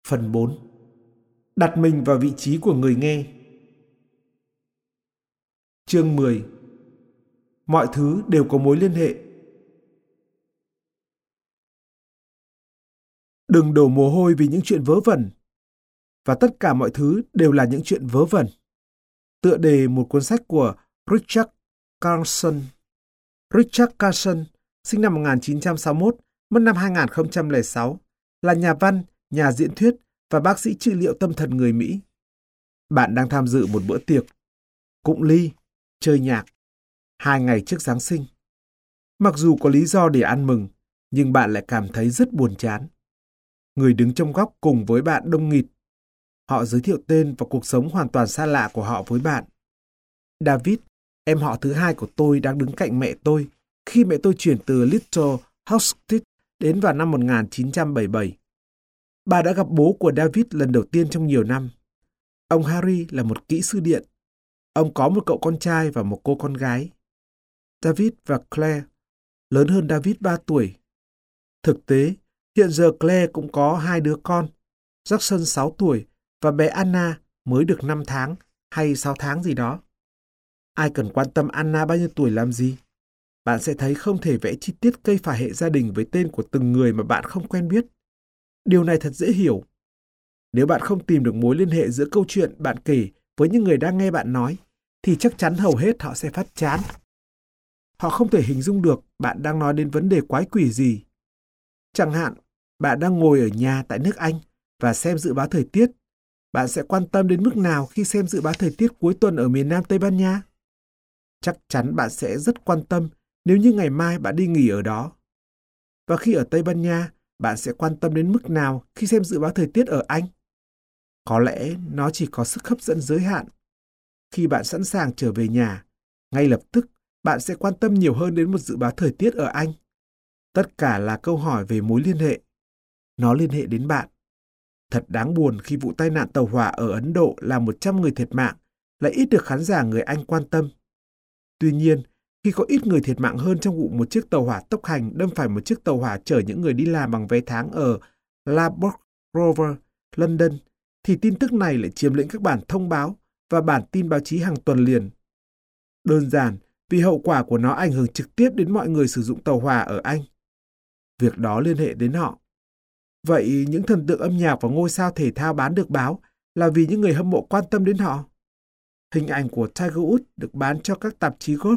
Phần 4. Đặt mình vào vị trí của người nghe. Chương 10. Mọi thứ đều có mối liên hệ. Đừng đổ mồ hôi vì những chuyện vớ vẩn. Và tất cả mọi thứ đều là những chuyện vớ vẩn. Tựa đề một cuốn sách của Richard Carlson. Richard Carlson, sinh năm 1961, mất năm 2006, là nhà văn, nhà diễn thuyết và bác sĩ trị liệu tâm thần người Mỹ. Bạn đang tham dự một bữa tiệc, cụng ly, chơi nhạc, 2 ngày trước Giáng sinh. Mặc dù có lý do để ăn mừng, nhưng bạn lại cảm thấy rất buồn chán. Người đứng trong góc cùng với bạn đông nghịt. Họ giới thiệu tên và cuộc sống hoàn toàn xa lạ của họ với bạn. David, em họ thứ hai của tôi, đang đứng cạnh mẹ tôi khi mẹ tôi chuyển từ Little Housestead đến vào năm 1977. Bà đã gặp bố của David lần đầu tiên trong nhiều năm. Ông Harry là một kỹ sư điện. Ông có một cậu con trai và một cô con gái. David và Claire lớn hơn David 3 tuổi. Thực tế, hiện giờ Claire cũng có 2 đứa con, Jackson 6 tuổi và bé Anna mới được 5 tháng hay 6 tháng gì đó. Ai cần quan tâm Anna bao nhiêu tuổi làm gì? Bạn sẽ thấy không thể vẽ chi tiết cây phả hệ gia đình với tên của từng người mà bạn không quen biết. Điều này thật dễ hiểu. Nếu bạn không tìm được mối liên hệ giữa câu chuyện bạn kể với những người đang nghe bạn nói, thì chắc chắn hầu hết họ sẽ phát chán. Họ không thể hình dung được bạn đang nói đến vấn đề quái quỷ gì. Chẳng hạn, bạn đang ngồi ở nhà tại nước Anh và xem dự báo thời tiết. Bạn sẽ quan tâm đến mức nào khi xem dự báo thời tiết cuối tuần ở miền Nam Tây Ban Nha? Chắc chắn bạn sẽ rất quan tâm nếu như ngày mai bạn đi nghỉ ở đó. Và khi ở Tây Ban Nha, bạn sẽ quan tâm đến mức nào khi xem dự báo thời tiết ở Anh? Có lẽ nó chỉ có sức hấp dẫn giới hạn. Khi bạn sẵn sàng trở về nhà, ngay lập tức bạn sẽ quan tâm nhiều hơn đến một dự báo thời tiết ở Anh. Tất cả là câu hỏi về mối liên hệ. Nó liên hệ đến bạn. Thật đáng buồn khi vụ tai nạn tàu hỏa ở Ấn Độ làm 100 người thiệt mạng lại ít được khán giả người Anh quan tâm. Tuy nhiên, khi có ít người thiệt mạng hơn trong vụ một chiếc tàu hỏa tốc hành đâm phải một chiếc tàu hỏa chở những người đi làm bằng vé tháng ở Ladbroke Grove, London, thì tin tức này lại chiếm lĩnh các bản thông báo và bản tin báo chí hàng tuần liền. Đơn giản vì hậu quả của nó ảnh hưởng trực tiếp đến mọi người sử dụng tàu hỏa ở Anh. Việc đó liên hệ đến họ. Vậy những thần tượng âm nhạc và ngôi sao thể thao bán được báo là vì những người hâm mộ quan tâm đến họ. Hình ảnh của Tiger Woods được bán cho các tạp chí golf.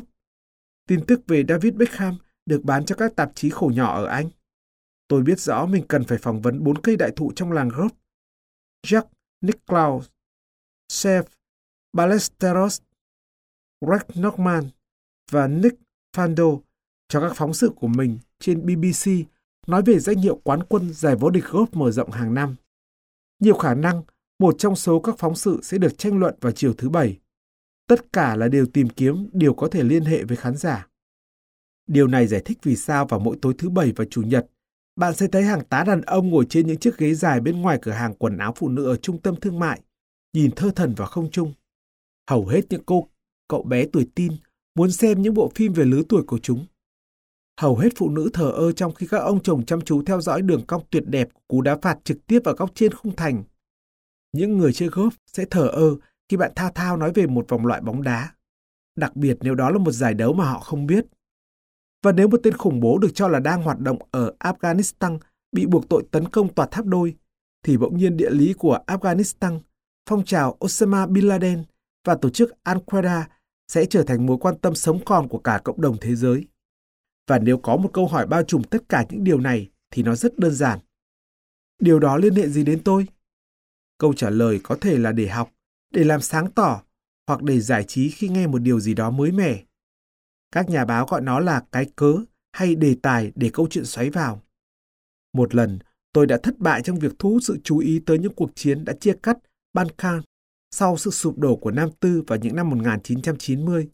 Tin tức về David Beckham được bán cho các tạp chí khổ nhỏ ở Anh. Tôi biết rõ mình cần phải phỏng vấn 4 cây đại thụ trong làng golf: Jack Nicklaus, Seth Ballesteros, Greg Norman và Nick Faldo cho các phóng sự của mình trên BBC nói về danh hiệu quán quân giải vô địch golf mở rộng hàng năm. Nhiều khả năng, một trong số các phóng sự sẽ được tranh luận vào chiều thứ Bảy. Tất cả là đều tìm kiếm điều có thể liên hệ với khán giả. Điều này giải thích vì sao vào mỗi tối thứ Bảy và Chủ nhật, bạn sẽ thấy hàng tá đàn ông ngồi trên những chiếc ghế dài bên ngoài cửa hàng quần áo phụ nữ ở trung tâm thương mại, nhìn thơ thần vào không trung. Hầu hết những cậu bé tuổi teen muốn xem những bộ phim về lứa tuổi của chúng. Hầu hết phụ nữ thờ ơ trong khi các ông chồng chăm chú theo dõi đường cong tuyệt đẹp của cú đá phạt trực tiếp vào góc trên khung thành. Những người chơi golf sẽ thờ ơ khi bạn thao thao nói về một vòng loại bóng đá, đặc biệt nếu đó là một giải đấu mà họ không biết. Và nếu một tên khủng bố được cho là đang hoạt động ở Afghanistan bị buộc tội tấn công tòa tháp đôi, thì bỗng nhiên địa lý của Afghanistan, phong trào Osama Bin Laden và tổ chức Al-Qaeda sẽ trở thành mối quan tâm sống còn của cả cộng đồng thế giới. Và nếu có một câu hỏi bao trùm tất cả những điều này, thì nó rất đơn giản. Điều đó liên hệ gì đến tôi? Câu trả lời có thể là để học, để làm sáng tỏ, hoặc để giải trí khi nghe một điều gì đó mới mẻ. Các nhà báo gọi nó là cái cớ hay đề tài để câu chuyện xoáy vào. Một lần, tôi đã thất bại trong việc thu hút sự chú ý tới những cuộc chiến đã chia cắt Balkan sau sự sụp đổ của Nam Tư vào những năm 1990.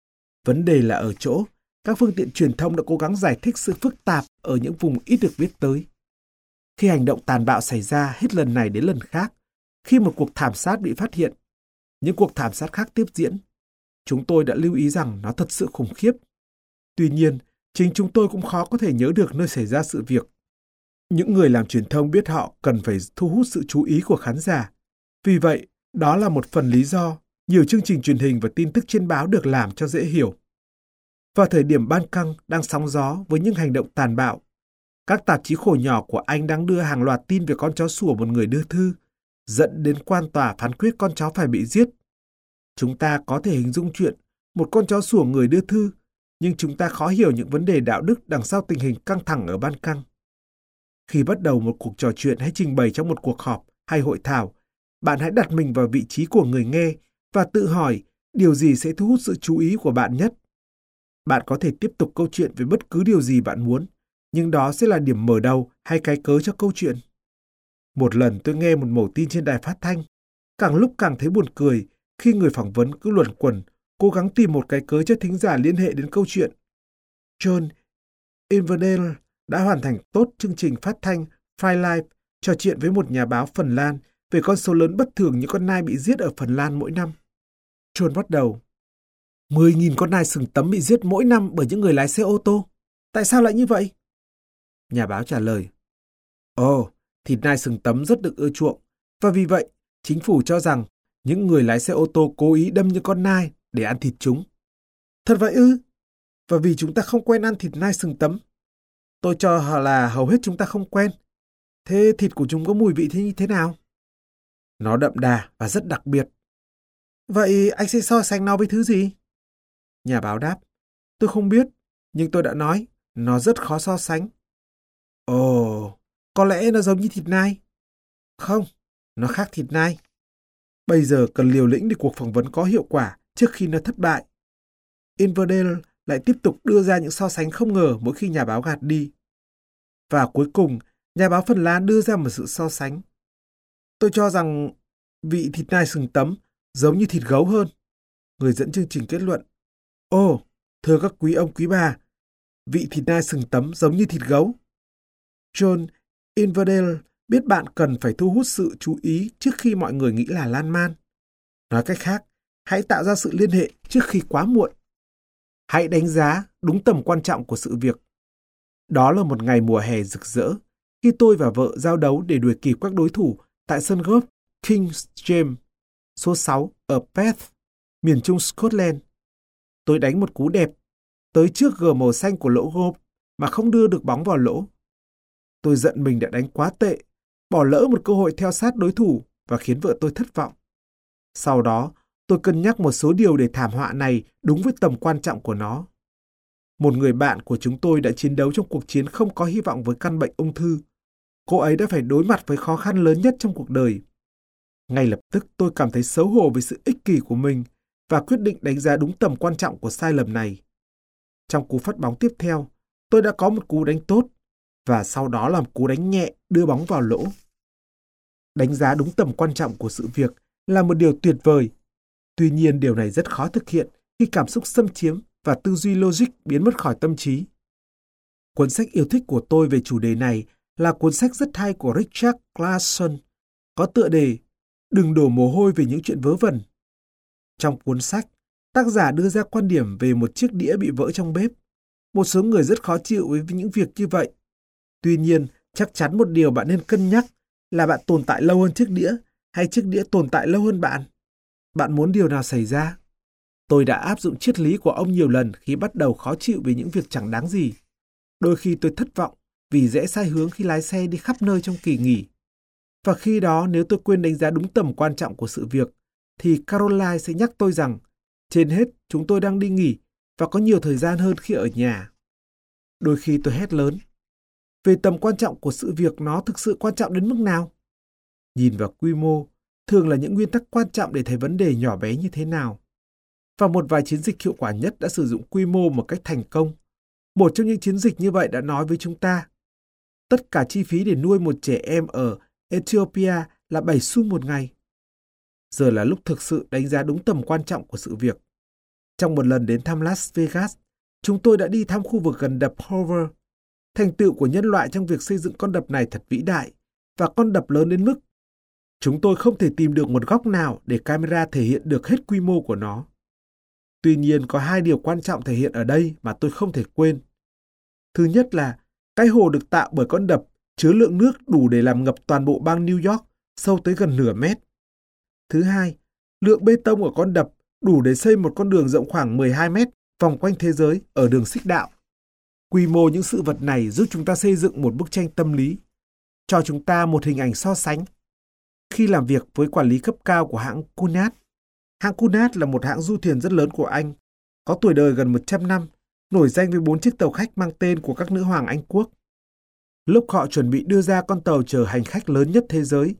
Vấn đề là ở chỗ, các phương tiện truyền thông đã cố gắng giải thích sự phức tạp ở những vùng ít được biết tới. Khi hành động tàn bạo xảy ra hết lần này đến lần khác, khi một cuộc thảm sát bị phát hiện, những cuộc thảm sát khác tiếp diễn, chúng tôi đã lưu ý rằng nó thật sự khủng khiếp. Tuy nhiên, chính chúng tôi cũng khó có thể nhớ được nơi xảy ra sự việc. Những người làm truyền thông biết họ cần phải thu hút sự chú ý của khán giả. Vì vậy, đó là một phần lý do nhiều chương trình truyền hình và tin tức trên báo được làm cho dễ hiểu. Vào thời điểm ban căng đang sóng gió với những hành động tàn bạo, các tạp chí khổ nhỏ của Anh đang đưa hàng loạt tin về con chó sủa một người đưa thư, dẫn đến quan tòa phán quyết con chó phải bị giết. Chúng ta có thể hình dung chuyện một con chó sủa người đưa thư, nhưng chúng ta khó hiểu những vấn đề đạo đức đằng sau tình hình căng thẳng ở ban căng. Khi bắt đầu một cuộc trò chuyện hay trình bày trong một cuộc họp hay hội thảo, bạn hãy đặt mình vào vị trí của người nghe và tự hỏi điều gì sẽ thu hút sự chú ý của bạn nhất. Bạn có thể tiếp tục câu chuyện về bất cứ điều gì bạn muốn, nhưng đó sẽ là điểm mở đầu hay cái cớ cho câu chuyện. Một lần tôi nghe một mẩu tin trên đài phát thanh, càng lúc càng thấy buồn cười khi người phỏng vấn cứ luẩn quẩn, cố gắng tìm một cái cớ cho thính giả liên hệ đến câu chuyện. John Inverdale đã hoàn thành tốt chương trình phát thanh Five Live trò chuyện với một nhà báo Phần Lan về con số lớn bất thường những con nai bị giết ở Phần Lan mỗi năm. John bắt đầu. 10.000 con nai sừng tấm bị giết mỗi năm bởi những người lái xe ô tô. Tại sao lại như vậy? Nhà báo trả lời. Thịt nai sừng tấm rất được ưa chuộng, và vì vậy, chính phủ cho rằng những người lái xe ô tô cố ý đâm những con nai để ăn thịt chúng. Thật vậy ư? Và vì chúng ta không quen ăn thịt nai sừng tấm. Tôi cho là hầu hết chúng ta không quen. Thế thịt của chúng có mùi vị như thế nào? Nó đậm đà và rất đặc biệt. Vậy anh sẽ so sánh nó với thứ gì? Nhà báo đáp. Tôi không biết, nhưng tôi đã nói, nó rất khó so sánh. Có lẽ nó giống như thịt nai. Không, nó khác thịt nai. Bây giờ cần liều lĩnh để cuộc phỏng vấn có hiệu quả trước khi nó thất bại. Inverdale lại tiếp tục đưa ra những so sánh không ngờ mỗi khi nhà báo gạt đi. Và cuối cùng, nhà báo Phần Lan đưa ra một sự so sánh. Tôi cho rằng vị thịt nai sừng tấm giống như thịt gấu hơn. Người dẫn chương trình kết luận. Thưa các quý ông quý bà, vị thịt nai sừng tấm giống như thịt gấu. John Inverdale biết bạn cần phải thu hút sự chú ý trước khi mọi người nghĩ là lan man. Nói cách khác, hãy tạo ra sự liên hệ trước khi quá muộn. Hãy đánh giá đúng tầm quan trọng của sự việc. Đó là một ngày mùa hè rực rỡ, khi tôi và vợ giao đấu để đuổi kịp các đối thủ tại sân golf King James, số 6 ở Perth, miền trung Scotland. Tôi đánh một cú đẹp, tới trước gờ màu xanh của lỗ golf mà không đưa được bóng vào lỗ. Tôi giận mình đã đánh quá tệ, bỏ lỡ một cơ hội theo sát đối thủ và khiến vợ tôi thất vọng. Sau đó, tôi cân nhắc một số điều để thảm họa này đúng với tầm quan trọng của nó. Một người bạn của chúng tôi đã chiến đấu trong cuộc chiến không có hy vọng với căn bệnh ung thư. Cô ấy đã phải đối mặt với khó khăn lớn nhất trong cuộc đời. Ngay lập tức tôi cảm thấy xấu hổ với sự ích kỷ của mình và quyết định đánh giá đúng tầm quan trọng của sai lầm này. Trong cú phát bóng tiếp theo, tôi đã có một cú đánh tốt và sau đó làm cú đánh nhẹ đưa bóng vào lỗ. Đánh giá đúng tầm quan trọng của sự việc là một điều tuyệt vời. Tuy nhiên điều này rất khó thực hiện khi cảm xúc xâm chiếm và tư duy logic biến mất khỏi tâm trí. Cuốn sách yêu thích của tôi về chủ đề này là cuốn sách rất hay của Richard Carlson, có tựa đề Đừng đổ mồ hôi về những chuyện vớ vẩn. Trong cuốn sách, tác giả đưa ra quan điểm về một chiếc đĩa bị vỡ trong bếp. Một số người rất khó chịu với những việc như vậy. Tuy nhiên, chắc chắn một điều bạn nên cân nhắc là bạn tồn tại lâu hơn chiếc đĩa hay chiếc đĩa tồn tại lâu hơn bạn. Bạn muốn điều nào xảy ra? Tôi đã áp dụng triết lý của ông nhiều lần khi bắt đầu khó chịu vì những việc chẳng đáng gì. Đôi khi tôi thất vọng vì rẽ sai hướng khi lái xe đi khắp nơi trong kỳ nghỉ. Và khi đó nếu tôi quên đánh giá đúng tầm quan trọng của sự việc, thì Caroline sẽ nhắc tôi rằng trên hết chúng tôi đang đi nghỉ và có nhiều thời gian hơn khi ở nhà. Đôi khi tôi hét lớn. Về tầm quan trọng của sự việc, nó thực sự quan trọng đến mức nào? Nhìn vào quy mô, thường là những nguyên tắc quan trọng để thấy vấn đề nhỏ bé như thế nào. Và một vài chiến dịch hiệu quả nhất đã sử dụng quy mô một cách thành công. Một trong những chiến dịch như vậy đã nói với chúng ta, tất cả chi phí để nuôi một trẻ em ở Ethiopia là 7 xu một ngày. Giờ là lúc thực sự đánh giá đúng tầm quan trọng của sự việc. Trong một lần đến thăm Las Vegas, chúng tôi đã đi thăm khu vực gần đập Hoover. Thành tựu của nhân loại trong việc xây dựng con đập này thật vĩ đại, và con đập lớn đến mức chúng tôi không thể tìm được một góc nào để camera thể hiện được hết quy mô của nó. Tuy nhiên, có hai điều quan trọng thể hiện ở đây mà tôi không thể quên. Thứ nhất là cái hồ được tạo bởi con đập chứa lượng nước đủ để làm ngập toàn bộ bang New York, sâu tới gần nửa mét. Thứ hai, lượng bê tông ở con đập đủ để xây một con đường rộng khoảng 12 mét vòng quanh thế giới ở đường xích đạo. Quy mô những sự vật này giúp chúng ta xây dựng một bức tranh tâm lý, cho chúng ta một hình ảnh so sánh. Khi làm việc với quản lý cấp cao của hãng Cunard là một hãng du thuyền rất lớn của Anh, có tuổi đời gần 100 năm, nổi danh với 4 chiếc tàu khách mang tên của các nữ hoàng Anh quốc. Lúc họ chuẩn bị đưa ra con tàu chở hành khách lớn nhất thế giới,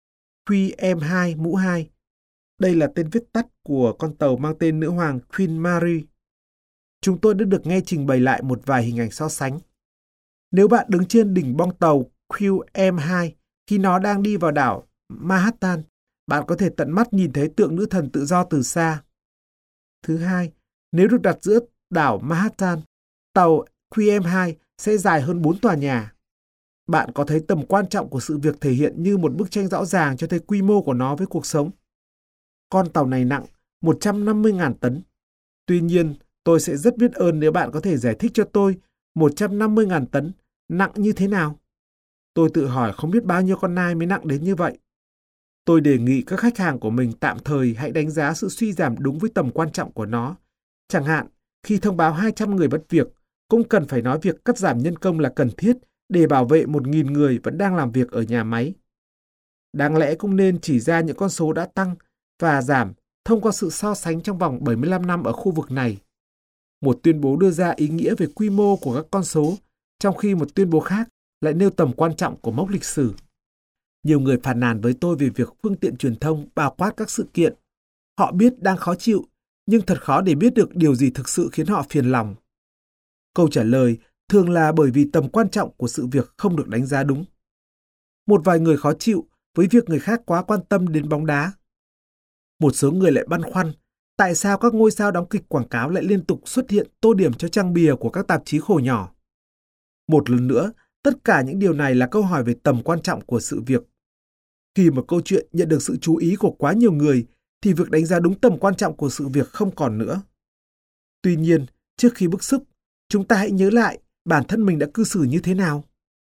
QM2-2, đây là tên viết tắt của con tàu mang tên nữ hoàng Queen Mary, chúng tôi đã được nghe trình bày lại một vài hình ảnh so sánh. Nếu bạn đứng trên đỉnh bong tàu QM2 khi nó đang đi vào đảo Manhattan, bạn có thể tận mắt nhìn thấy tượng nữ thần tự do từ xa. Thứ hai, nếu được đặt giữa đảo Manhattan, tàu QM2 sẽ dài hơn 4 tòa nhà. Bạn có thấy tầm quan trọng của sự việc thể hiện như một bức tranh rõ ràng cho thấy quy mô của nó với cuộc sống. Con tàu này nặng 150.000 tấn. Tuy nhiên, tôi sẽ rất biết ơn nếu bạn có thể giải thích cho tôi 150.000 tấn nặng như thế nào. Tôi tự hỏi không biết bao nhiêu con nai mới nặng đến như vậy. Tôi đề nghị các khách hàng của mình tạm thời hãy đánh giá sự suy giảm đúng với tầm quan trọng của nó. Chẳng hạn, khi thông báo 200 người mất việc, cũng cần phải nói việc cắt giảm nhân công là cần thiết để bảo vệ 1.000 người vẫn đang làm việc ở nhà máy. Đáng lẽ cũng nên chỉ ra những con số đã tăng và giảm thông qua sự so sánh trong vòng 75 năm ở khu vực này. Một tuyên bố đưa ra ý nghĩa về quy mô của các con số, trong khi một tuyên bố khác lại nêu tầm quan trọng của mốc lịch sử. Nhiều người phàn nàn với tôi về việc phương tiện truyền thông bao quát các sự kiện. Họ biết đang khó chịu, nhưng thật khó để biết được điều gì thực sự khiến họ phiền lòng. Câu trả lời thường là bởi vì tầm quan trọng của sự việc không được đánh giá đúng. Một vài người khó chịu với việc người khác quá quan tâm đến bóng đá. Một số người lại băn khoăn tại sao các ngôi sao đóng kịch quảng cáo lại liên tục xuất hiện tô điểm cho trang bìa của các tạp chí khổ nhỏ. Một lần nữa, tất cả những điều này là câu hỏi về tầm quan trọng của sự việc. Khi một câu chuyện nhận được sự chú ý của quá nhiều người, thì việc đánh giá đúng tầm quan trọng của sự việc không còn nữa. Tuy nhiên, trước khi bức xúc, chúng ta hãy nhớ lại bản thân mình đã cư xử như thế nào.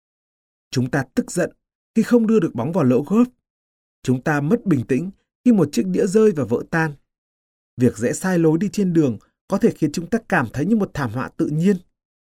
Chúng ta tức giận khi không đưa được bóng vào lỗ golf. Chúng ta mất bình tĩnh khi một chiếc đĩa rơi và vỡ tan. Việc rẽ sai lối đi trên đường có thể khiến chúng ta cảm thấy như một thảm họa tự nhiên.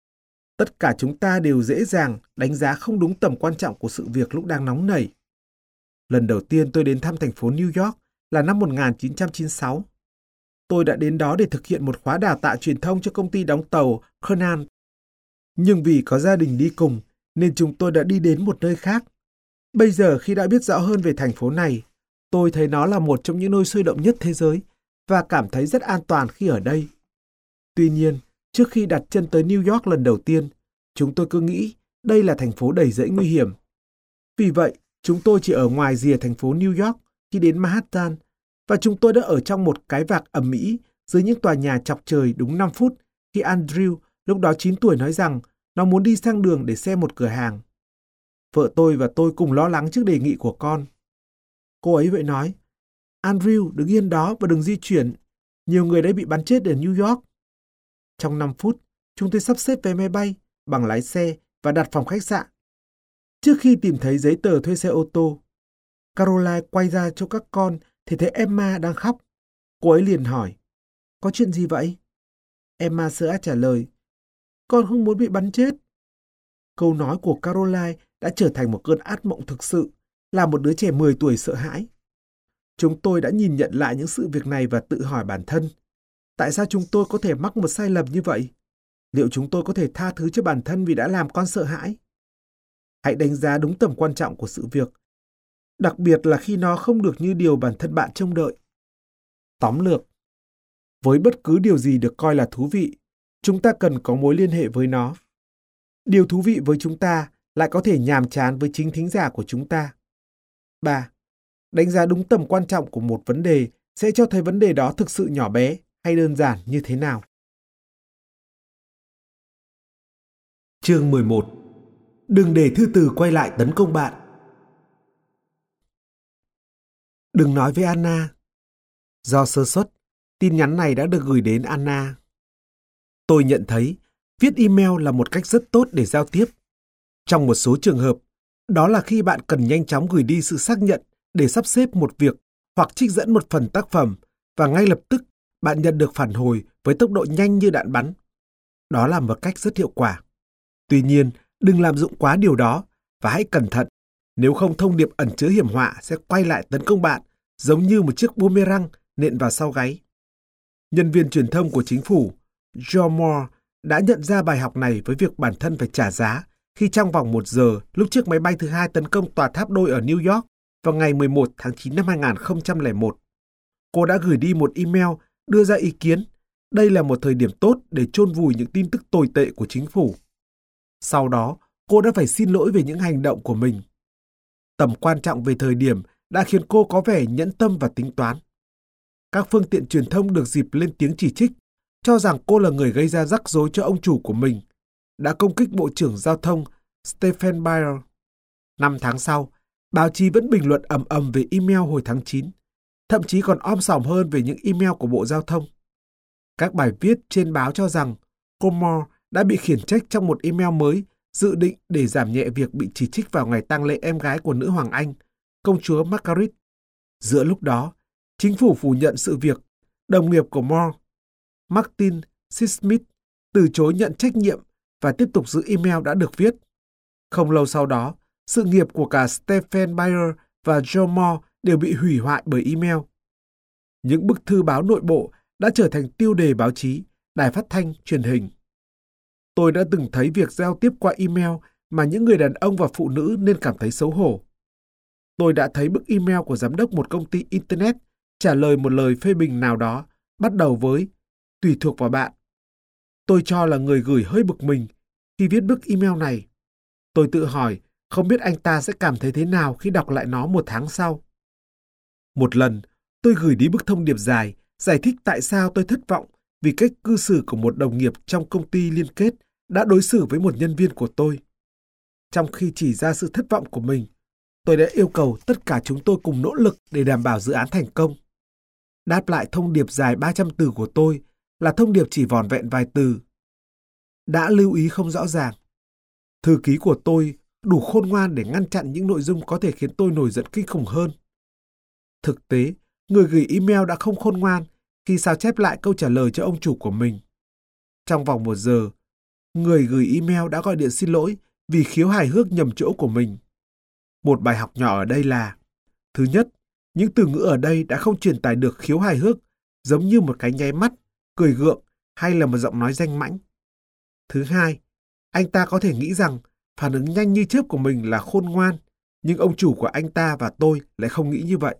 Tất cả chúng ta đều dễ dàng đánh giá không đúng tầm quan trọng của sự việc lúc đang nóng nảy. Lần đầu tiên tôi đến thăm thành phố New York là năm 1996. Tôi đã đến đó để thực hiện một khóa đào tạo truyền thông cho công ty đóng tàu Cunard. Nhưng vì có gia đình đi cùng, nên chúng tôi đã đi đến một nơi khác. Bây giờ khi đã biết rõ hơn về thành phố này, tôi thấy nó là một trong những nơi sôi động nhất thế giới và cảm thấy rất an toàn khi ở đây. Tuy nhiên, trước khi đặt chân tới New York lần đầu tiên, chúng tôi cứ nghĩ đây là thành phố đầy rẫy nguy hiểm. Vì vậy, chúng tôi chỉ ở ngoài rìa thành phố New York khi đến Manhattan, và chúng tôi đã ở trong một cái vạc ầm ĩ dưới những tòa nhà chọc trời đúng 5 phút khi Andrew, lúc đó 9 tuổi, nói rằng nó muốn đi sang đường để xem một cửa hàng. Vợ tôi và tôi cùng lo lắng trước đề nghị của con. Cô ấy vậy nói, Andrew, đứng yên đó và đừng di chuyển. Nhiều người đã bị bắn chết ở New York. Trong 5 phút, chúng tôi sắp xếp vé máy bay, bằng lái xe và đặt phòng khách sạn. Trước khi tìm thấy giấy tờ thuê xe ô tô, Caroline quay ra cho các con thì thấy Emma đang khóc. Cô ấy liền hỏi, có chuyện gì vậy? Emma sợ hãi trả lời, con không muốn bị bắn chết. Câu nói của Caroline đã trở thành một cơn ác mộng thực sự, làm một đứa trẻ 10 tuổi sợ hãi. Chúng tôi đã nhìn nhận lại những sự việc này và tự hỏi bản thân, tại sao chúng tôi có thể mắc một sai lầm như vậy? Liệu chúng tôi có thể tha thứ cho bản thân vì đã làm con sợ hãi? Hãy đánh giá đúng tầm quan trọng của sự việc, đặc biệt là khi nó không được như điều bản thân bạn trông đợi. Tóm lược, với bất cứ điều gì được coi là thú vị, chúng ta cần có mối liên hệ với nó. Điều thú vị với chúng ta lại có thể nhàm chán với chính thính giả của chúng ta. 3. Đánh giá đúng tầm quan trọng của một vấn đề sẽ cho thấy vấn đề đó thực sự nhỏ bé hay đơn giản như thế nào. Chương 11. Đừng để thư từ quay lại tấn công bạn. Đừng nói với Anna. Do sơ suất, tin nhắn này đã được gửi đến Anna. Tôi nhận thấy viết email là một cách rất tốt để giao tiếp. Trong một số trường hợp, Đó là khi bạn cần nhanh chóng gửi đi sự xác nhận để sắp xếp một việc hoặc trích dẫn một phần tác phẩm, và ngay lập tức bạn nhận được phản hồi với tốc độ nhanh như đạn bắn. Đó là một cách rất hiệu quả. Tuy nhiên, đừng lạm dụng quá điều đó và hãy cẩn thận, nếu không thông điệp ẩn chứa hiểm họa sẽ quay lại tấn công bạn giống như một chiếc boomerang nện vào sau gáy. Nhân viên truyền thông của chính phủ, John Moore, đã nhận ra bài học này với việc bản thân phải trả giá khi trong vòng 1 giờ lúc chiếc máy bay thứ hai tấn công tòa tháp đôi ở New York vào ngày 11 tháng 9 năm 2001. Cô đã gửi đi một email đưa ra ý kiến đây là một thời điểm tốt để chôn vùi những tin tức tồi tệ của chính phủ. Sau đó, cô đã phải xin lỗi về những hành động của mình. Tầm quan trọng về thời điểm đã khiến cô có vẻ nhẫn tâm và tính toán. Các phương tiện truyền thông được dịp lên tiếng chỉ trích, cho rằng cô là người gây ra rắc rối cho ông chủ của mình, đã công kích Bộ trưởng Giao thông Stephen Breyer. 5 tháng sau, báo chí vẫn bình luận ầm ầm về email hồi tháng 9, thậm chí còn om sòm hơn về những email của Bộ Giao thông. Các bài viết trên báo cho rằng cô Moore đã bị khiển trách trong một email mới dự định để giảm nhẹ việc bị chỉ trích vào ngày tang lễ em gái của nữ hoàng Anh, công chúa Margaret. Giữa lúc đó, chính phủ phủ nhận sự việc đồng nghiệp của Moore, Martin Smith, từ chối nhận trách nhiệm và tiếp tục giữ email đã được viết. Không lâu sau đó, sự nghiệp của cả Stephen Breyer và John Moore đều bị hủy hoại bởi email. Những bức thư báo nội bộ đã trở thành tiêu đề báo chí, đài phát thanh, truyền hình. Tôi đã từng thấy việc giao tiếp qua email mà những người đàn ông và phụ nữ nên cảm thấy xấu hổ. Tôi đã thấy bức email của giám đốc một công ty Internet trả lời một lời phê bình nào đó, bắt đầu với "tùy thuộc vào bạn". Tôi cho là người gửi hơi bực mình khi viết bức email này. Tôi tự hỏi không biết anh ta sẽ cảm thấy thế nào khi đọc lại nó 1 tháng sau. Một lần, tôi gửi đi bức thông điệp dài, giải thích tại sao tôi thất vọng vì cách cư xử của một đồng nghiệp trong công ty liên kết đã đối xử với một nhân viên của tôi. Trong khi chỉ ra sự thất vọng của mình, tôi đã yêu cầu tất cả chúng tôi cùng nỗ lực để đảm bảo dự án thành công. Đáp lại thông điệp dài 300 từ của tôi là thông điệp chỉ vỏn vẹn vài từ. Đã lưu ý không rõ ràng. Thư ký của tôi đủ khôn ngoan để ngăn chặn những nội dung có thể khiến tôi nổi giận kinh khủng hơn. Thực tế, người gửi email đã không khôn ngoan khi sao chép lại câu trả lời cho ông chủ của mình. Trong vòng 1 giờ, người gửi email đã gọi điện xin lỗi vì khiếu hài hước nhầm chỗ của mình. Một bài học nhỏ ở đây là: thứ nhất, những từ ngữ ở đây đã không truyền tải được khiếu hài hước, giống như một cái nháy mắt, cười gượng hay là một giọng nói danh mãnh. Thứ hai, anh ta có thể nghĩ rằng phản ứng nhanh như chớp của mình là khôn ngoan, nhưng ông chủ của anh ta và tôi lại không nghĩ như vậy.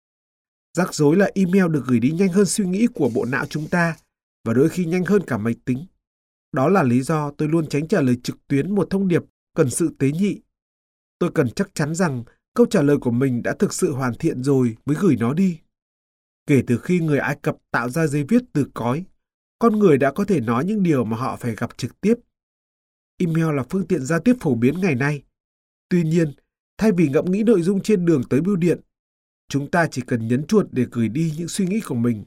Rắc rối là email được gửi đi nhanh hơn suy nghĩ của bộ não chúng ta, và đôi khi nhanh hơn cả máy tính. Đó là lý do tôi luôn tránh trả lời trực tuyến một thông điệp cần sự tế nhị. Tôi cần chắc chắn rằng câu trả lời của mình đã thực sự hoàn thiện rồi mới gửi nó đi. Kể từ khi người Ai Cập tạo ra giấy viết từ cói, con người đã có thể nói những điều mà họ phải gặp trực tiếp. Email là phương tiện giao tiếp phổ biến ngày nay. Tuy nhiên, thay vì ngẫm nghĩ nội dung trên đường tới bưu điện, chúng ta chỉ cần nhấn chuột để gửi đi những suy nghĩ của mình.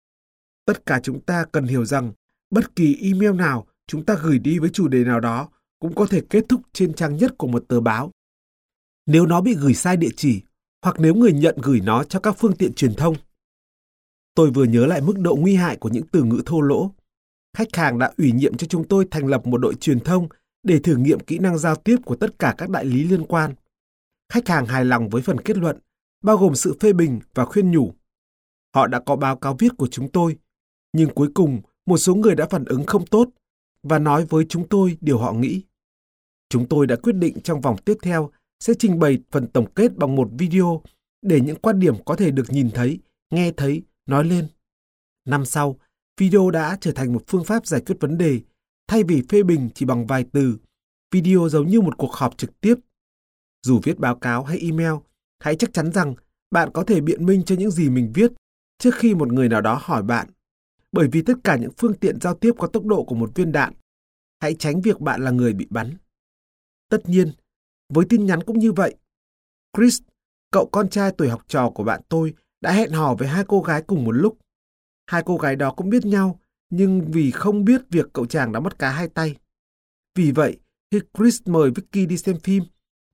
Tất cả chúng ta cần hiểu rằng bất kỳ email nào chúng ta gửi đi với chủ đề nào đó cũng có thể kết thúc trên trang nhất của một tờ báo. Nếu nó bị gửi sai địa chỉ, hoặc nếu người nhận gửi nó cho các phương tiện truyền thông. Tôi vừa nhớ lại mức độ nguy hại của những từ ngữ thô lỗ. Khách hàng đã ủy nhiệm cho chúng tôi thành lập một đội truyền thông để thử nghiệm kỹ năng giao tiếp của tất cả các đại lý liên quan. Khách hàng hài lòng với phần kết luận, bao gồm sự phê bình và khuyên nhủ. Họ đã có báo cáo viết của chúng tôi, nhưng cuối cùng một số người đã phản ứng không tốt và nói với chúng tôi điều họ nghĩ. Chúng tôi đã quyết định trong vòng tiếp theo sẽ trình bày phần tổng kết bằng một video để những quan điểm có thể được nhìn thấy, nghe thấy, nói lên. Năm sau, video đã trở thành một phương pháp giải quyết vấn đề. Thay vì phê bình chỉ bằng vài từ, video giống như một cuộc họp trực tiếp. Dù viết báo cáo hay email, hãy chắc chắn rằng bạn có thể biện minh cho những gì mình viết trước khi một người nào đó hỏi bạn. Bởi vì tất cả những phương tiện giao tiếp có tốc độ của một viên đạn. Hãy tránh việc bạn là người bị bắn. Tất nhiên, với tin nhắn cũng như vậy. Chris, cậu con trai tuổi học trò của bạn tôi, đã hẹn hò với 2 cô gái cùng một lúc. 2 cô gái đó cũng biết nhau, nhưng vì không biết việc cậu chàng đã mất cá hai tay. Vì vậy, khi Chris mời Vicky đi xem phim,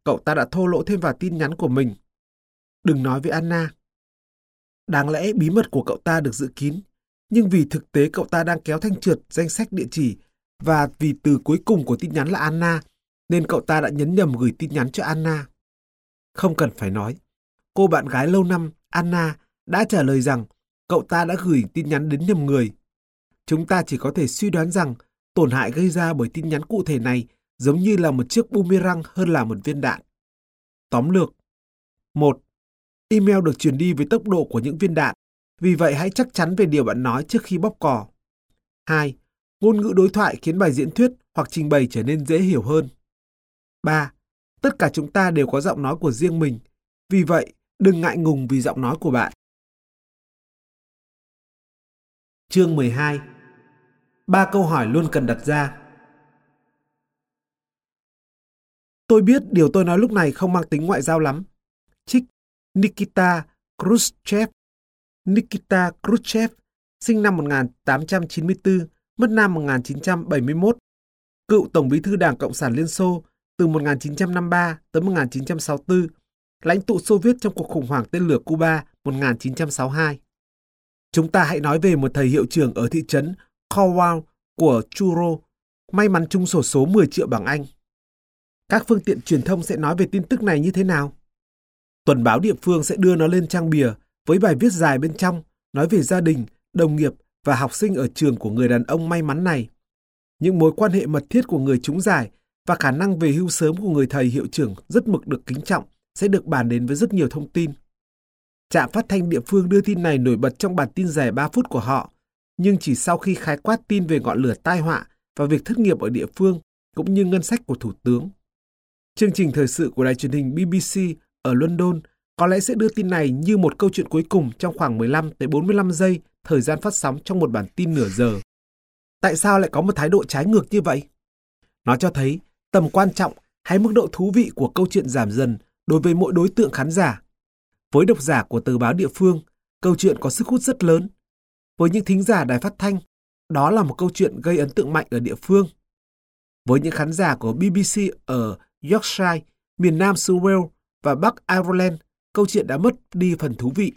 cậu ta đã thô lỗ thêm vào tin nhắn của mình. Đừng nói với Anna. Đáng lẽ bí mật của cậu ta được giữ kín, nhưng vì thực tế cậu ta đang kéo thanh trượt danh sách địa chỉ và vì từ cuối cùng của tin nhắn là Anna, nên cậu ta đã nhấn nhầm gửi tin nhắn cho Anna. Không cần phải nói, cô bạn gái lâu năm Anna đã trả lời rằng cậu ta đã gửi tin nhắn đến nhầm người. Chúng ta chỉ có thể suy đoán rằng tổn hại gây ra bởi tin nhắn cụ thể này giống như là một chiếc boomerang hơn là một viên đạn. Tóm lược: 1. Email được truyền đi với tốc độ của những viên đạn, vì vậy hãy chắc chắn về điều bạn nói trước khi bóp cò. 2. Ngôn ngữ đối thoại khiến bài diễn thuyết hoặc trình bày trở nên dễ hiểu hơn. 3. Tất cả chúng ta đều có giọng nói của riêng mình, vì vậy đừng ngại ngùng vì giọng nói của bạn. Chương 12. 3 câu hỏi luôn cần đặt ra. Tôi biết điều tôi nói lúc này không mang tính ngoại giao lắm. Trích Nikita Khrushchev. Nikita Khrushchev, sinh năm 1894, mất năm 1971, cựu Tổng bí thư Đảng Cộng sản Liên Xô từ 1953 tới 1964, lãnh tụ Xô Viết trong cuộc khủng hoảng tên lửa Cuba 1962. Chúng ta hãy nói về một thầy hiệu trưởng ở thị trấn Cornwall của Truro, may mắn trúng xổ số 10 triệu bảng Anh. Các phương tiện truyền thông sẽ nói về tin tức này như thế nào? Tuần báo địa phương sẽ đưa nó lên trang bìa với bài viết dài bên trong nói về gia đình, đồng nghiệp và học sinh ở trường của người đàn ông may mắn này. Những mối quan hệ mật thiết của người trúng giải và khả năng về hưu sớm của người thầy hiệu trưởng rất mực được kính trọng sẽ được bàn đến với rất nhiều thông tin. Trạm phát thanh địa phương đưa tin này nổi bật trong bản tin dài 3 phút của họ, nhưng chỉ sau khi khái quát tin về ngọn lửa tai họa và việc thất nghiệp ở địa phương cũng như ngân sách của Thủ tướng. Chương trình thời sự của đài truyền hình BBC ở London có lẽ sẽ đưa tin này như một câu chuyện cuối cùng trong khoảng 15 tới 45 giây thời gian phát sóng trong một bản tin nửa giờ. Tại sao lại có một thái độ trái ngược như vậy? Nó cho thấy tầm quan trọng hay mức độ thú vị của câu chuyện giảm dần đối với mỗi đối tượng khán giả. Với độc giả của tờ báo địa phương, câu chuyện có sức hút rất lớn. Với những thính giả đài phát thanh, đó là một câu chuyện gây ấn tượng mạnh ở địa phương. Với những khán giả của BBC ở Yorkshire, miền Nam xứ Wales và Bắc Ireland, câu chuyện đã mất đi phần thú vị.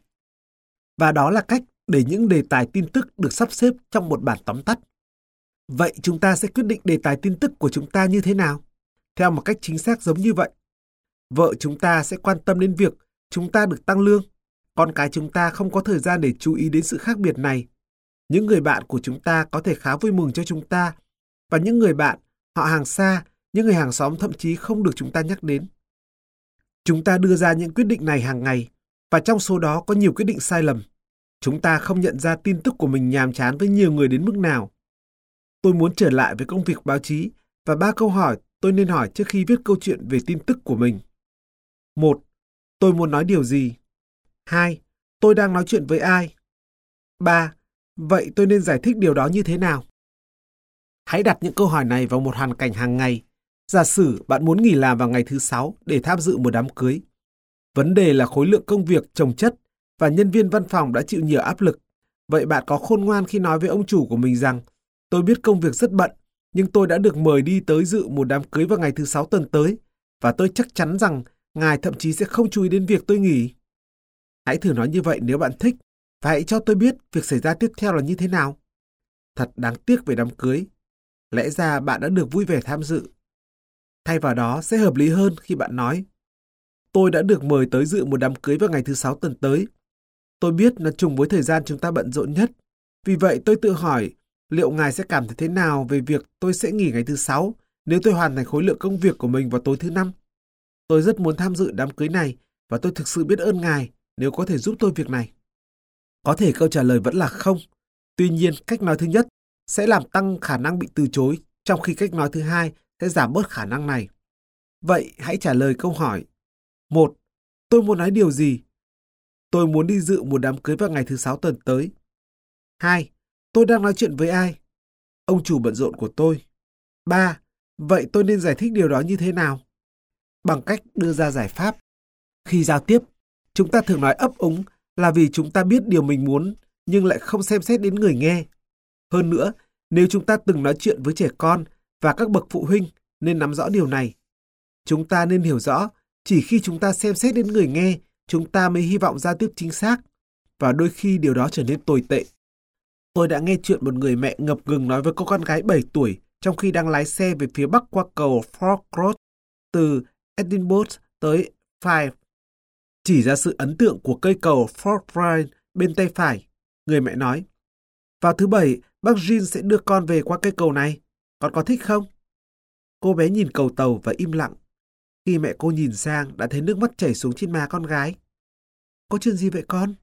Và đó là cách để những đề tài tin tức được sắp xếp trong một bản tóm tắt. Vậy chúng ta sẽ quyết định đề tài tin tức của chúng ta như thế nào? Theo một cách chính xác giống như vậy. Vợ chúng ta sẽ quan tâm đến việc chúng ta được tăng lương. Con cái chúng ta không có thời gian để chú ý đến sự khác biệt này. Những người bạn của chúng ta có thể khá vui mừng cho chúng ta. Và những người bạn, họ hàng xa, những người hàng xóm thậm chí không được chúng ta nhắc đến. Chúng ta đưa ra những quyết định này hàng ngày, và trong số đó có nhiều quyết định sai lầm. Chúng ta không nhận ra tin tức của mình nhàm chán với nhiều người đến mức nào. Tôi muốn trở lại với công việc báo chí và 3 câu hỏi tôi nên hỏi trước khi viết câu chuyện về tin tức của mình. 1. Tôi muốn nói điều gì? 2. Tôi đang nói chuyện với ai? 3. Vậy tôi nên giải thích điều đó như thế nào? Hãy đặt những câu hỏi này vào một hoàn cảnh hàng ngày. Giả sử bạn muốn nghỉ làm vào ngày thứ 6 để tham dự một đám cưới. Vấn đề là khối lượng công việc chồng chất và nhân viên văn phòng đã chịu nhiều áp lực. Vậy bạn có khôn ngoan khi nói với ông chủ của mình rằng tôi biết công việc rất bận, nhưng tôi đã được mời đi tới dự một đám cưới vào ngày thứ 6 tuần tới, và tôi chắc chắn rằng ngài thậm chí sẽ không chú ý đến việc tôi nghỉ. Hãy thử nói như vậy nếu bạn thích, và hãy cho tôi biết việc xảy ra tiếp theo là như thế nào. Thật đáng tiếc về đám cưới. Lẽ ra bạn đã được vui vẻ tham dự. Thay vào đó sẽ hợp lý hơn khi bạn nói tôi đã được mời tới dự một đám cưới vào ngày thứ 6 tuần tới. Tôi biết nó trùng với thời gian chúng ta bận rộn nhất. Vì vậy tôi tự hỏi liệu ngài sẽ cảm thấy thế nào về việc tôi sẽ nghỉ ngày thứ 6 nếu tôi hoàn thành khối lượng công việc của mình vào tối thứ 5. Tôi rất muốn tham dự đám cưới này và tôi thực sự biết ơn ngài nếu có thể giúp tôi việc này. Có thể câu trả lời vẫn là không. Tuy nhiên, cách nói thứ nhất sẽ làm tăng khả năng bị từ chối, trong khi cách nói thứ hai sẽ giảm bớt khả năng này. Vậy hãy trả lời câu hỏi. 1. Tôi muốn nói điều gì? Tôi muốn đi dự một đám cưới vào ngày thứ 6 tuần tới. 2. Tôi đang nói chuyện với ai? Ông chủ bận rộn của tôi. 3. Vậy tôi nên giải thích điều đó như thế nào? Bằng cách đưa ra giải pháp. Khi giao tiếp, chúng ta thường nói ấp úng là vì chúng ta biết điều mình muốn nhưng lại không xem xét đến người nghe. Hơn nữa, nếu chúng ta từng nói chuyện với trẻ con và các bậc phụ huynh nên nắm rõ điều này. Chúng ta nên hiểu rõ Chỉ khi chúng ta xem xét đến người nghe, chúng ta mới hy vọng giao tiếp chính xác. Và đôi khi điều đó trở nên tồi tệ. Tôi đã nghe chuyện một người mẹ ngập ngừng nói với cô con gái 7 tuổi trong khi đang lái xe về phía bắc qua cầu Fort Road từ Edinburgh tới Fife. Chỉ ra sự ấn tượng của cây cầu Fort Bryan bên tay phải, người mẹ nói: "Vào thứ Bảy, bác Jean sẽ đưa con về qua cây cầu này. Con có thích không?" Cô bé nhìn cầu tàu và im lặng. Khi mẹ cô nhìn sang, đã thấy nước mắt chảy xuống trên má con gái. "Có chuyện gì vậy con?"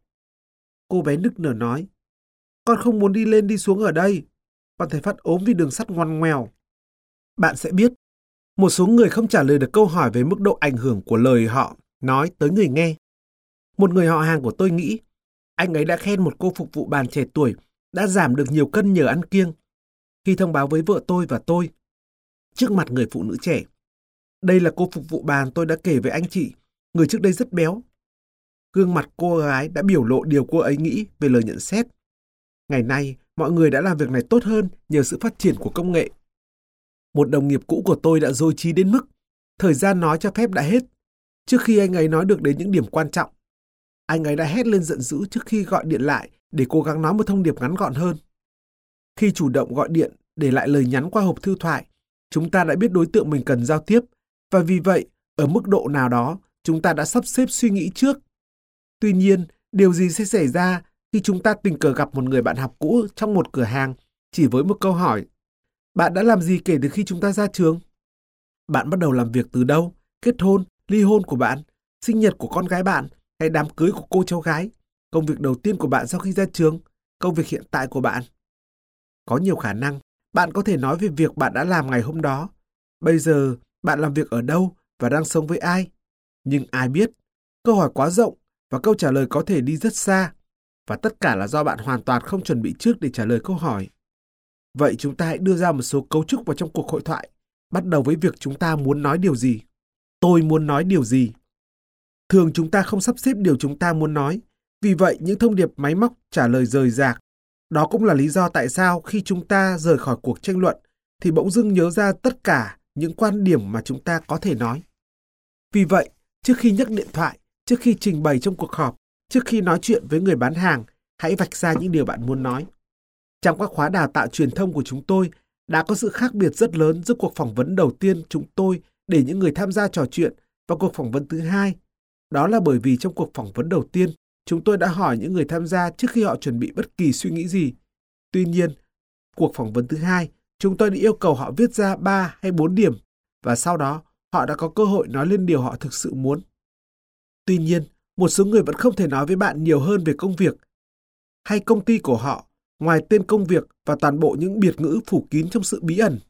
Cô bé nức nở nói: "Con không muốn đi lên đi xuống ở đây. Con thấy phát ốm vì đường sắt ngoằn ngoèo." Bạn sẽ biết, một số người không trả lời được câu hỏi về mức độ ảnh hưởng của lời họ nói tới người nghe. Một người họ hàng của tôi nghĩ, anh ấy đã khen một cô phục vụ bàn trẻ tuổi đã giảm được nhiều cân nhờ ăn kiêng. Khi thông báo với vợ tôi và tôi, trước mặt người phụ nữ trẻ: "Đây là cô phục vụ bàn tôi đã kể với anh chị, người trước đây rất béo." Gương mặt cô gái đã biểu lộ điều cô ấy nghĩ về lời nhận xét. Ngày nay, mọi người đã làm việc này tốt hơn nhờ sự phát triển của công nghệ. Một đồng nghiệp cũ của tôi đã dối trí đến mức thời gian nói cho phép đã hết. Trước khi anh ấy nói được đến những điểm quan trọng, anh ấy đã hét lên giận dữ trước khi gọi điện lại để cố gắng nói một thông điệp ngắn gọn hơn. Khi chủ động gọi điện để lại lời nhắn qua hộp thư thoại, chúng ta đã biết đối tượng mình cần giao tiếp, và vì vậy, ở mức độ nào đó, chúng ta đã sắp xếp suy nghĩ trước. Tuy nhiên, điều gì sẽ xảy ra khi chúng ta tình cờ gặp một người bạn học cũ trong một cửa hàng chỉ với một câu hỏi: "Bạn đã làm gì kể từ khi chúng ta ra trường?" Bạn bắt đầu làm việc từ đâu? Kết hôn, ly hôn của bạn, sinh nhật của con gái bạn, hay đám cưới của cô cháu gái? Công việc đầu tiên của bạn sau khi ra trường? Công việc hiện tại của bạn? Có nhiều khả năng, bạn có thể nói về việc bạn đã làm ngày hôm đó. Bây giờ, bạn làm việc ở đâu và đang sống với ai? Nhưng ai biết? Câu hỏi quá rộng và câu trả lời có thể đi rất xa. Và tất cả là do bạn hoàn toàn không chuẩn bị trước để trả lời câu hỏi. Vậy chúng ta hãy đưa ra một số cấu trúc vào trong cuộc hội thoại, bắt đầu với việc chúng ta muốn nói điều gì. Tôi muốn nói điều gì? Thường chúng ta không sắp xếp điều chúng ta muốn nói, vì vậy những thông điệp máy móc trả lời rời rạc. Đó cũng là lý do tại sao khi chúng ta rời khỏi cuộc tranh luận thì bỗng dưng nhớ ra tất cả những quan điểm mà chúng ta có thể nói. Vì vậy, trước khi nhấc điện thoại, trước khi trình bày trong cuộc họp, trước khi nói chuyện với người bán hàng, hãy vạch ra những điều bạn muốn nói. Trong các khóa đào tạo truyền thông của chúng tôi, đã có sự khác biệt rất lớn giữa cuộc phỏng vấn đầu tiên chúng tôi để những người tham gia trò chuyện và cuộc phỏng vấn thứ hai. Đó là bởi vì trong cuộc phỏng vấn đầu tiên, chúng tôi đã hỏi những người tham gia trước khi họ chuẩn bị bất kỳ suy nghĩ gì. Tuy nhiên, cuộc phỏng vấn thứ hai, chúng tôi đã yêu cầu họ viết ra 3 hay 4 điểm, và sau đó họ đã có cơ hội nói lên điều họ thực sự muốn. Tuy nhiên, một số người vẫn không thể nói với bạn nhiều hơn về công việc hay công ty của họ, ngoài tên công việc và toàn bộ những biệt ngữ phủ kín trong sự bí ẩn.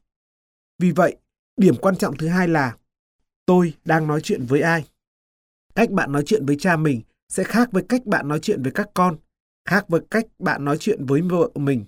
Vì vậy, điểm quan trọng thứ hai là: tôi đang nói chuyện với ai? Cách bạn nói chuyện với cha mình sẽ khác với cách bạn nói chuyện với các con, khác với cách bạn nói chuyện với vợ mình.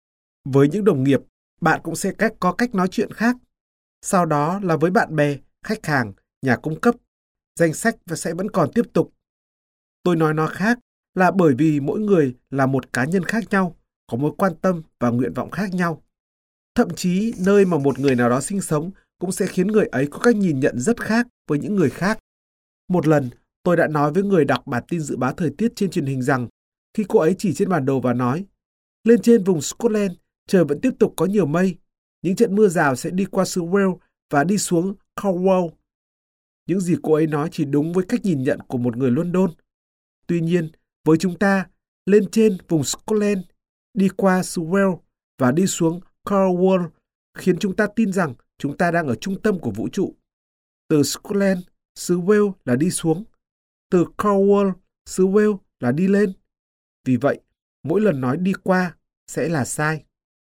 Với những đồng nghiệp, bạn cũng sẽ có cách nói chuyện khác. Sau đó là với bạn bè, khách hàng, nhà cung cấp, danh sách và sẽ vẫn còn tiếp tục. Tôi nói nó khác là bởi vì mỗi người là một cá nhân khác nhau, có mối quan tâm và nguyện vọng khác nhau. Thậm chí nơi mà một người nào đó sinh sống cũng sẽ khiến người ấy có cách nhìn nhận rất khác với những người khác. Một lần, tôi đã nói với người đọc bản tin dự báo thời tiết trên truyền hình rằng khi cô ấy chỉ trên bản đồ và nói: "Lên trên vùng Scotland, trời vẫn tiếp tục có nhiều mây. Những trận mưa rào sẽ đi qua xứ Wales và đi xuống Cornwall." Những gì cô ấy nói chỉ đúng với cách nhìn nhận của một người London. Tuy nhiên, với chúng ta, lên trên vùng Scotland, đi qua xứ Wales và đi xuống Cornwall khiến chúng ta tin rằng chúng ta đang ở trung tâm của vũ trụ. Từ Scotland, xứ Wales là đi xuống. Từ Cornwall, xứ Wales là đi lên. Vì vậy, mỗi lần nói đi qua sẽ là sai.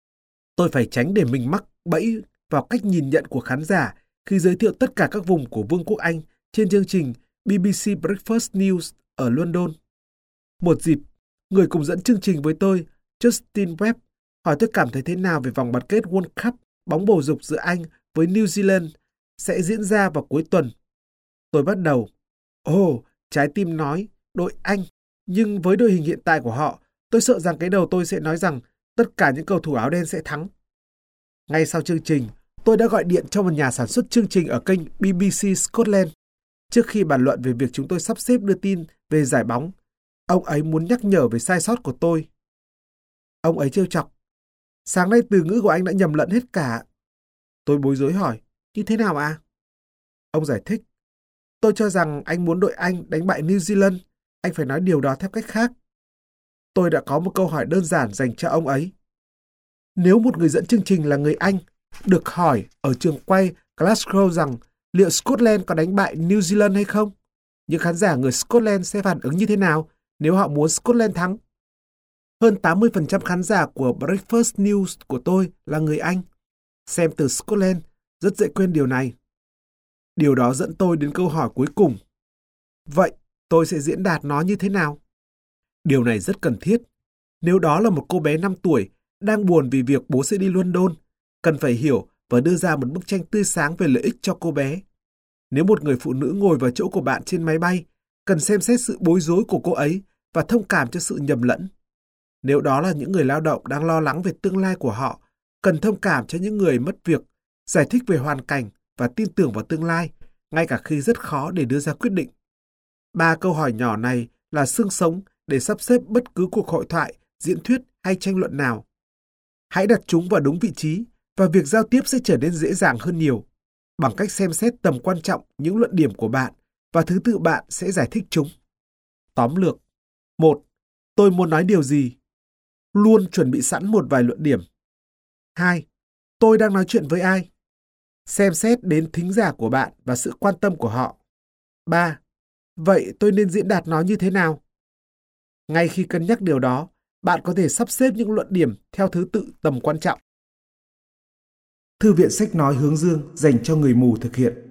Tôi phải tránh để mình mắc bẫy vào cách nhìn nhận của khán giả khi giới thiệu tất cả các vùng của Vương quốc Anh trên chương trình BBC Breakfast News ở London. Một dịp, người cùng dẫn chương trình với tôi, Justin Webb, hỏi tôi cảm thấy thế nào về vòng bán kết World Cup bóng bầu dục giữa Anh với New Zealand sẽ diễn ra vào cuối tuần. Tôi bắt đầu: trái tim nói, đội Anh, nhưng với đội hình hiện tại của họ, tôi sợ rằng cái đầu tôi sẽ nói rằng tất cả những cầu thủ áo đen sẽ thắng. Ngay sau chương trình, tôi đã gọi điện cho một nhà sản xuất chương trình ở kênh BBC Scotland. Trước khi bàn luận về việc chúng tôi sắp xếp đưa tin về giải bóng, ông ấy muốn nhắc nhở về sai sót của tôi. Ông ấy trêu chọc. Sáng nay từ ngữ của anh đã nhầm lẫn hết cả. Tôi bối rối hỏi, như thế nào ạ? Ông giải thích. Tôi cho rằng anh muốn đội Anh đánh bại New Zealand. Anh phải nói điều đó theo cách khác. Tôi đã có một câu hỏi đơn giản dành cho ông ấy. Nếu một người dẫn chương trình là người Anh được hỏi ở trường quay Glasgow rằng liệu Scotland có đánh bại New Zealand hay không, những khán giả người Scotland sẽ phản ứng như thế nào nếu họ muốn Scotland thắng? Hơn 80% khán giả của Breakfast News của tôi là người Anh. Xem từ Scotland, rất dễ quên điều này. Điều đó dẫn tôi đến câu hỏi cuối cùng. Vậy, tôi sẽ diễn đạt nó như thế nào? Điều này rất cần thiết. Nếu đó là một cô bé 5 tuổi đang buồn vì việc bố sẽ đi London, cần phải hiểu và đưa ra một bức tranh tươi sáng về lợi ích cho cô bé. Nếu một người phụ nữ ngồi vào chỗ của bạn trên máy bay, cần xem xét sự bối rối của cô ấy và thông cảm cho sự nhầm lẫn. Nếu đó là những người lao động đang lo lắng về tương lai của họ, cần thông cảm cho những người mất việc, giải thích về hoàn cảnh và tin tưởng vào tương lai, ngay cả khi rất khó để đưa ra quyết định. 3 câu hỏi nhỏ này là xương sống để sắp xếp bất cứ cuộc hội thoại, diễn thuyết hay tranh luận nào. Hãy đặt chúng vào đúng vị trí và việc giao tiếp sẽ trở nên dễ dàng hơn nhiều, bằng cách xem xét tầm quan trọng những luận điểm của bạn và thứ tự bạn sẽ giải thích chúng. Tóm lược. 1. Tôi muốn nói điều gì? Luôn chuẩn bị sẵn một vài luận điểm. 2. Tôi đang nói chuyện với ai? Xem xét đến thính giả của bạn và sự quan tâm của họ. 3. Vậy tôi nên diễn đạt nó như thế nào? Ngay khi cân nhắc điều đó, bạn có thể sắp xếp những luận điểm theo thứ tự tầm quan trọng. Thư viện Sách Nói Hướng Dương dành cho người mù thực hiện.